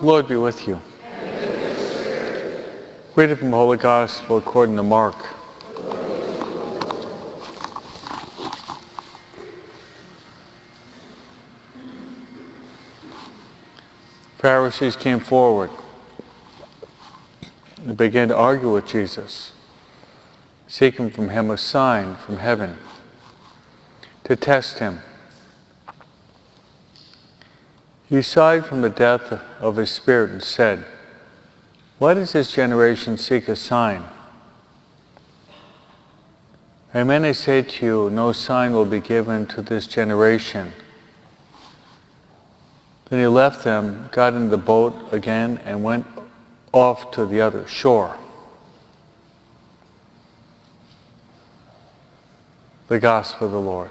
Lord be with you. Reading from the Holy Gospel according to Mark. Pharisees came forward and began to argue with Jesus, seeking from him a sign from heaven to test him. He sighed from the depth of his spirit and said, "Why does this generation seek a sign? Amen, I say to you, no sign will be given to this generation." Then he left them, got into the boat again, and went off to the other shore. The Gospel of the Lord.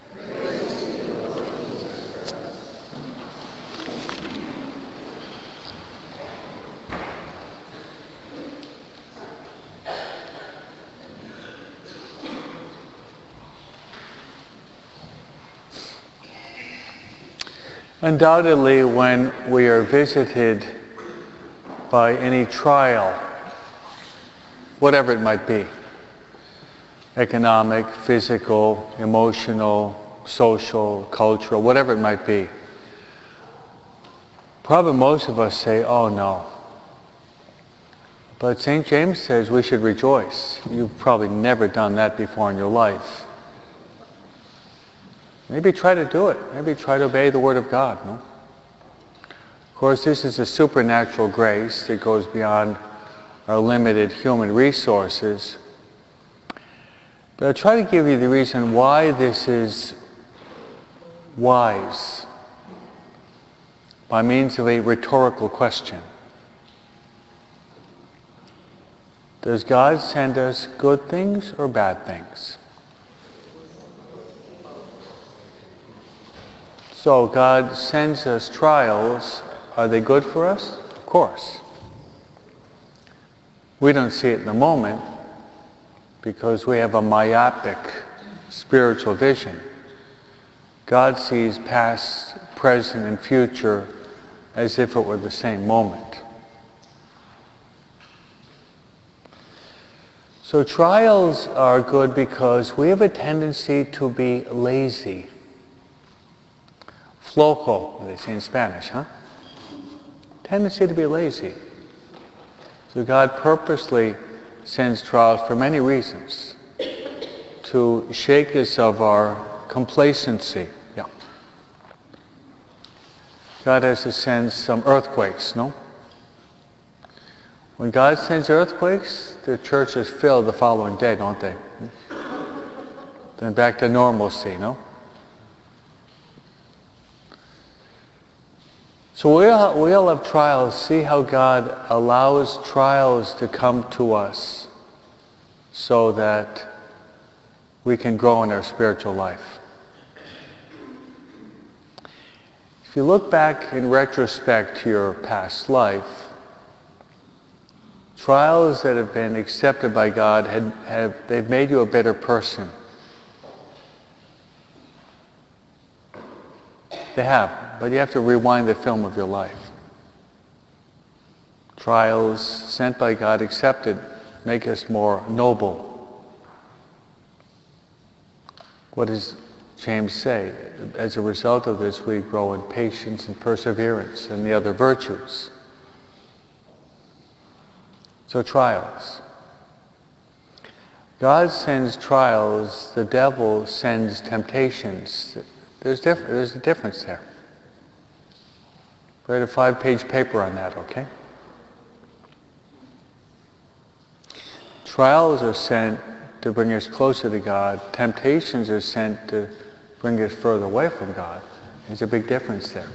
Undoubtedly, when we are visited by any trial, whatever it might be, economic, physical, emotional, social, cultural, whatever it might be, probably most of us say, "Oh no." But St. James says we should rejoice. You've probably never done that before in your life. Maybe try to do it. Maybe try to obey the Word of God. No? Of course, this is a supernatural grace that goes beyond our limited human resources. But I'll try to give you the reason why this is wise by means of a rhetorical question. Does God send us good things or bad things? So God sends us trials. Are they good for us? Of course. We don't see it in the moment because we have a myopic spiritual vision. God sees past, present, and future as if it were the same moment. So trials are good because we have a tendency to be lazy. Flojo, they say in Spanish, huh? Tendency to be lazy. So God purposely sends trials for many reasons. To shake us of our complacency. Yeah. God has to send some earthquakes, no? When God sends earthquakes, the church is filled the following day, don't they? Then back to normalcy, no? So we all have trials. See how God allows trials to come to us so that we can grow in our spiritual life. If you look back in retrospect to your past life, trials that have been accepted by God they've made you a better person. They have, but you have to rewind the film of your life. Trials sent by God, accepted, make us more noble. What does James say? As a result of this, we grow in patience and perseverance and the other virtues. So trials. God sends trials, the devil sends temptations. There's a difference there. Write a 5-page paper on that, okay? Trials are sent to bring us closer to God. Temptations are sent to bring us further away from God. There's a big difference there.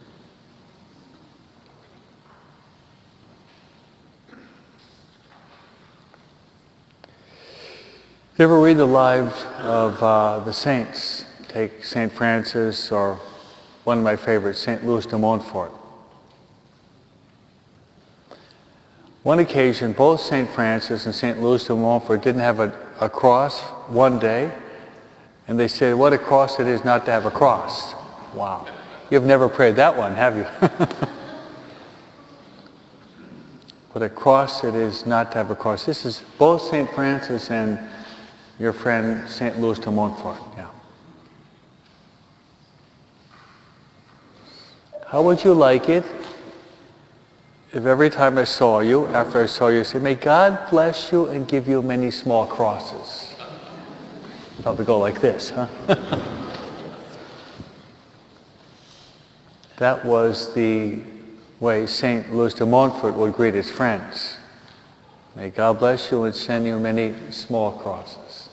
You ever read the lives of the saints? Take St. Francis or one of my favorites, St. Louis de Montfort. One occasion, both St. Francis and St. Louis de Montfort didn't have a cross one day, and they said, what a cross it is not to have a cross. Wow. You've never prayed that one, have you? What a cross it is not to have a cross. This is both St. Francis and your friend St. Louis de Montfort. Yeah. How would you like it if every time I saw you, after I saw you, say, may God bless you and give you many small crosses? Probably go like this, huh? That was the way St. Louis de Montfort would greet his friends. May God bless you and send you many small crosses.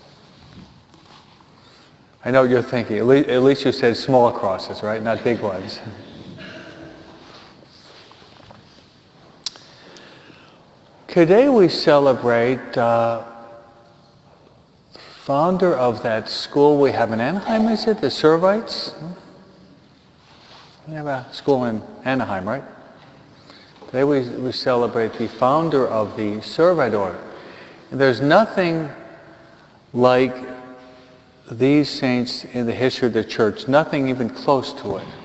I know what you're thinking. At least you said small crosses, right? Not big ones. Today we celebrate founder of that school we have in Anaheim, is it? The Servites? We have a school in Anaheim, right? Today we celebrate the founder of the Servite order. And there's nothing like these saints in the history of the church, nothing even close to it.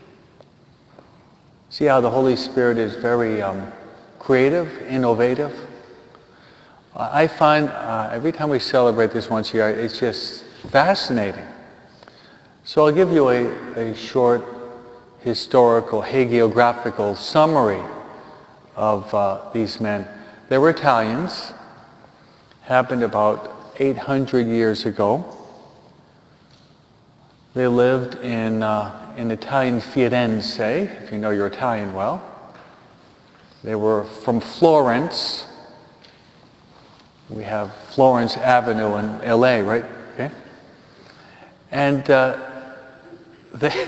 See how the Holy Spirit is very creative, innovative. I find every time we celebrate this once a year, it's just fascinating. So I'll give you a short historical, hagiographical summary of these men. They were Italians, happened about 800 years ago. They lived in Italian Firenze, if you know your Italian well. They were from Florence. We have Florence Avenue in LA, right? Okay. And they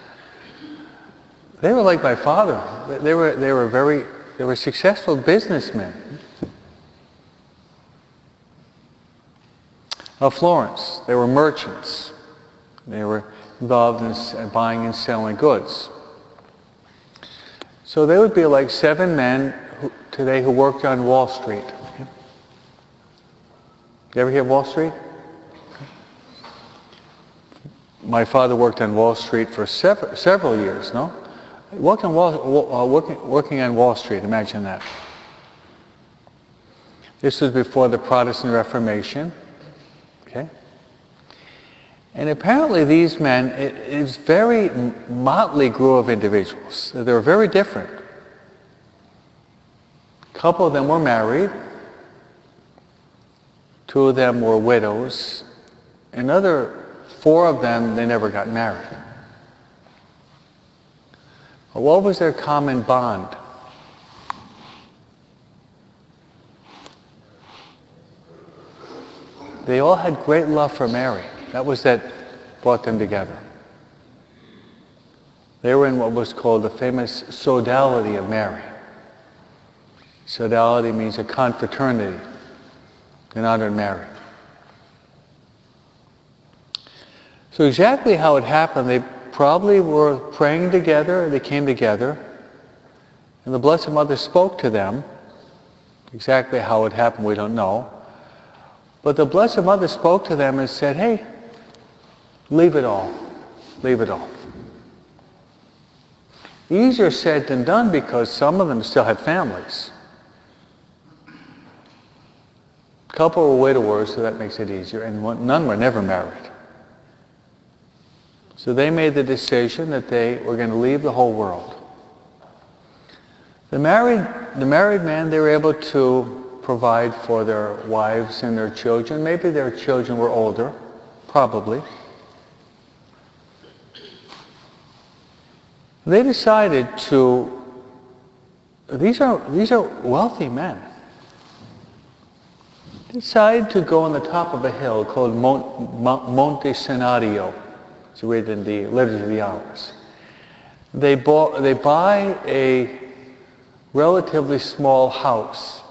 were like my father. They were successful businessmen. Of Florence, they were merchants. They were involved in buying and selling goods. So they would be like 7 men today who worked on Wall Street. You ever hear of Wall Street? My father worked on Wall Street for several years, no? Working on Wall Street, imagine that. This was before the Protestant Reformation. Okay? And apparently these men, it's very motley group of individuals. They were very different. A couple of them were married. 2 of them were widows. Another 4 of them, they never got married. But what was their common bond? They all had great love for Mary. That was that brought them together. They were in what was called the famous Sodality of Mary. Sodality means a confraternity in honor of Mary. So exactly how it happened, they probably were praying together, they came together, and the Blessed Mother spoke to them. Exactly how it happened, we don't know. But the Blessed Mother spoke to them and said, hey, leave it all. Leave it all. Easier said than done because some of them still had families. A couple were widowers, so that makes it easier, and none were never married. So they made the decision that they were going to leave the whole world. The married men, they were able to provide for their wives and their children. Maybe their children were older, probably. They decided to, these are wealthy men. They decided to go on the top of a hill called Monte Senario. It's read in the Letters of the Hours. They buy a relatively small house.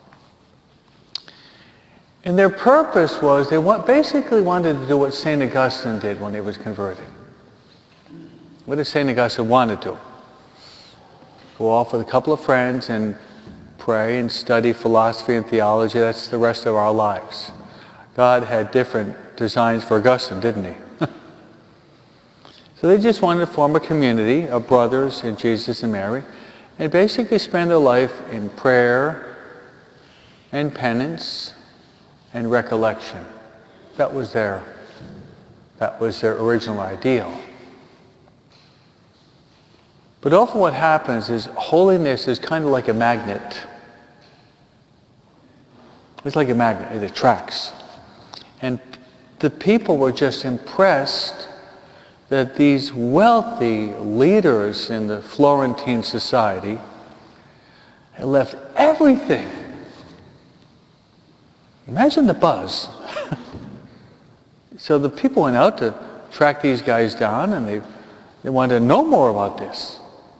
And their purpose was they basically wanted to do what St. Augustine did when he was converted. What did St. Augustine want to do? Go off with a couple of friends and pray and study philosophy and theology. That's the rest of our lives. God had different designs for Augustine, didn't he? So they just wanted to form a community of brothers in Jesus and Mary and basically spend their life in prayer and penance and recollection. That was their original ideal. But often what happens is holiness is kind of like a magnet. It's like a magnet, it attracts. And the people were just impressed that these wealthy leaders in the Florentine society had left everything. Imagine the buzz. So the people went out to track these guys down, and they wanted to know more about this.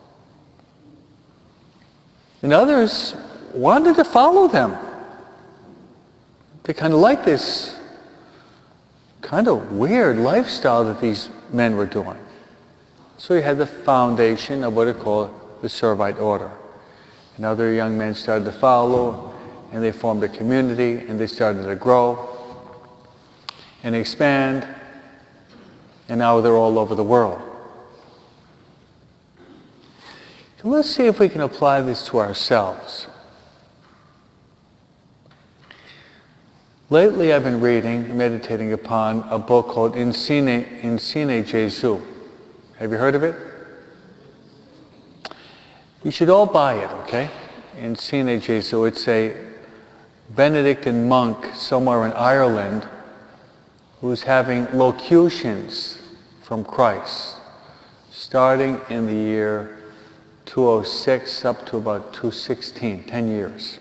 And others wanted to follow them. They kind of liked this kind of weird lifestyle that these men were doing. So you had the foundation of what are called the Servite order. And other young men started to follow, and they formed a community, and they started to grow and expand, and now they're all over the world. So let's see if we can apply this to ourselves. Lately I've been reading, meditating upon a book called Insigne Gesù. Have you heard of it? You should all buy it, okay? Insigne Gesù. It's a Benedictine monk somewhere in Ireland who's having locutions from Christ, starting in the year 206 up to about 216, 10 years.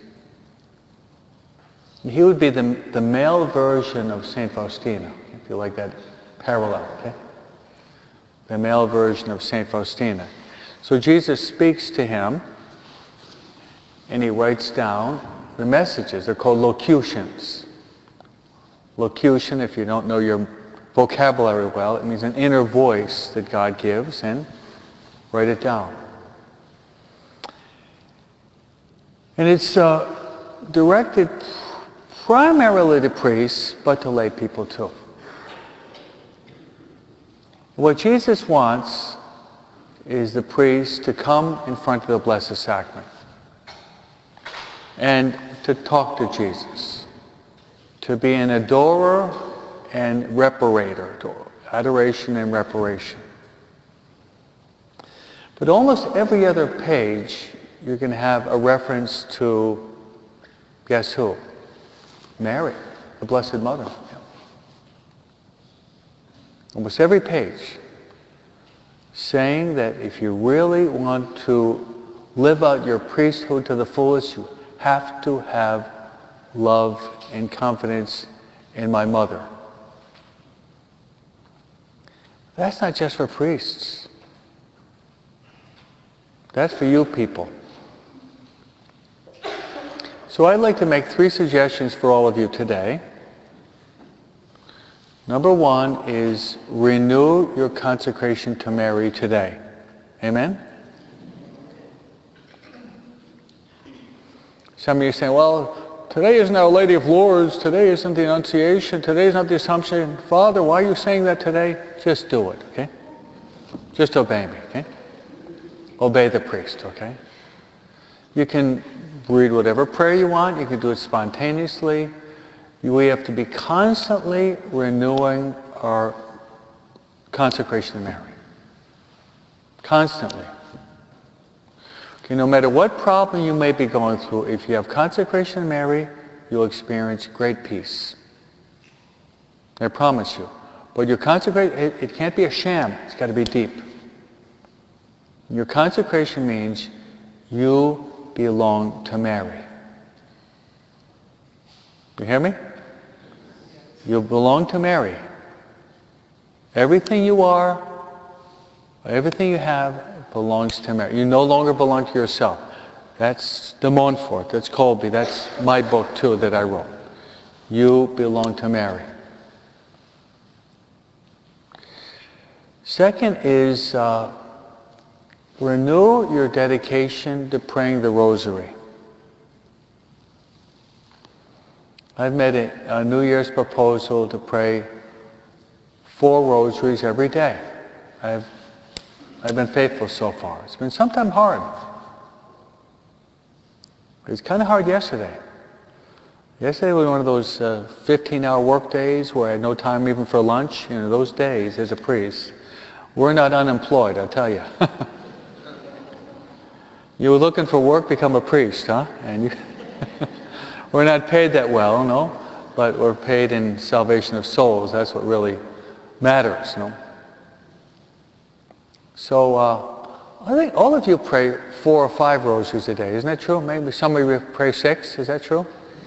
He would be the male version of St. Faustina, if you like that parallel, okay? The male version of St. Faustina. So Jesus speaks to him, and he writes down the messages. They're called locutions. Locution, if you don't know your vocabulary well, it means an inner voice that God gives, and write it down. And it's directed primarily to priests, but to lay people too. What Jesus wants is the priest to come in front of the Blessed Sacrament and to talk to Jesus, to be an adorer and reparator, adoration and reparation. But almost every other page, you're going to have a reference to, guess who? Mary, the Blessed Mother. Almost every page saying that if you really want to live out your priesthood to the fullest, you have to have love and confidence in my mother. That's not just for priests. That's for you people. So I'd like to make 3 suggestions for all of you today. Number 1 is renew your consecration to Mary today. Amen? Some of you are saying, well, today isn't Our Lady of Lourdes, today isn't the Annunciation, today is not the Assumption. Father, why are you saying that today? Just do it, okay? Just obey me, okay? Obey the priest, okay? You can read whatever prayer you want. You can do it spontaneously. We have to be constantly renewing our consecration to Mary. Constantly. Okay, no matter what problem you may be going through, if you have consecration to Mary, you'll experience great peace. I promise you. But your consecration, it can't be a sham. It's got to be deep. Your consecration means you belong to Mary. You hear me? You belong to Mary. Everything you are, everything you have belongs to Mary. You no longer belong to yourself. That's de Montfort, that's Colby, that's my book too that I wrote. You belong to Mary. Second is renew your dedication to praying the Rosary. I've made a New Year's proposal to pray 4 rosaries every day. I've been faithful so far. It's been sometimes hard. It was kind of hard yesterday. Yesterday was one of those 15-hour work days where I had no time even for lunch. You know, those days as a priest, we're not unemployed, I'll tell you. You were looking for work, become a priest, huh? And you we're not paid that well, no? But we're paid in salvation of souls. That's what really matters, no? So I think all of you pray 4 or 5 rosaries a day. Isn't that true? Maybe some of you pray 6. Is that true?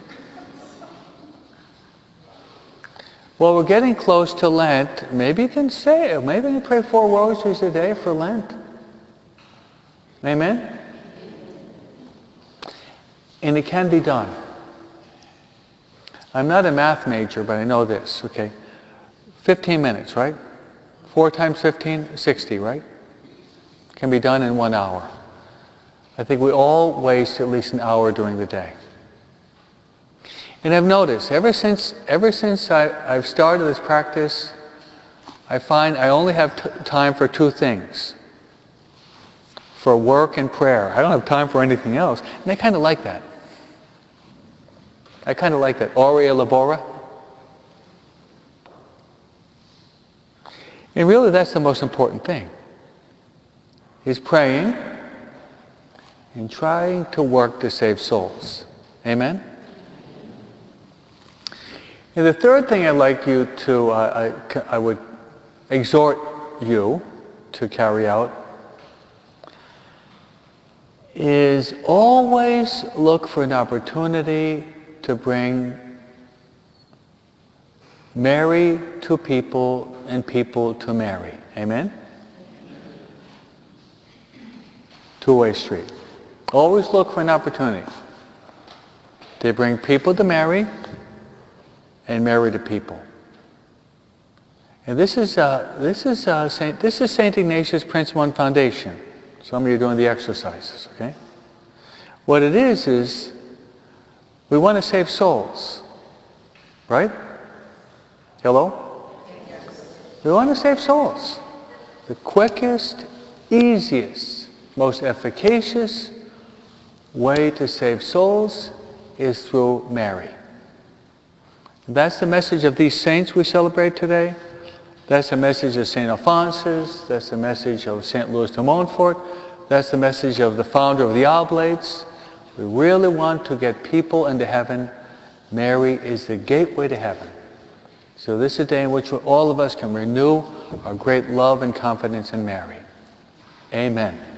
Well, we're getting close to Lent. Maybe you can say it. Maybe you pray 4 rosaries a day for Lent. Amen? And it can be done. I'm not a math major, but I know this, okay? 15 minutes, right? 4 times 15, 60, right? Can be done in 1 hour. I think we all waste at least an hour during the day. And I've noticed, ever since I've started this practice, I find I only have time for 2 things. For work and prayer. I don't have time for anything else. And I kind of like that. I kind of like that. Ora et labora. And really that's the most important thing. Is praying and trying to work to save souls. Amen? And the third thing I'd like you to, I would exhort you to carry out is always look for an opportunity to bring Mary to people and people to Mary. Amen? Two-way street. Always look for an opportunity to bring people to Mary and Mary to people. And this is Saint Ignatius Prince 1 Foundation. Some of you are doing the exercises, okay? What it is we want to save souls, right? Hello? Yes. We want to save souls. The quickest, easiest, most efficacious way to save souls is through Mary. That's the message of these saints we celebrate today. That's the message of St. Alphonsus. That's the message of St. Louis de Montfort. That's the message of the founder of the Oblates. We really want to get people into heaven. Mary is the gateway to heaven. So this is a day in which all of us can renew our great love and confidence in Mary. Amen.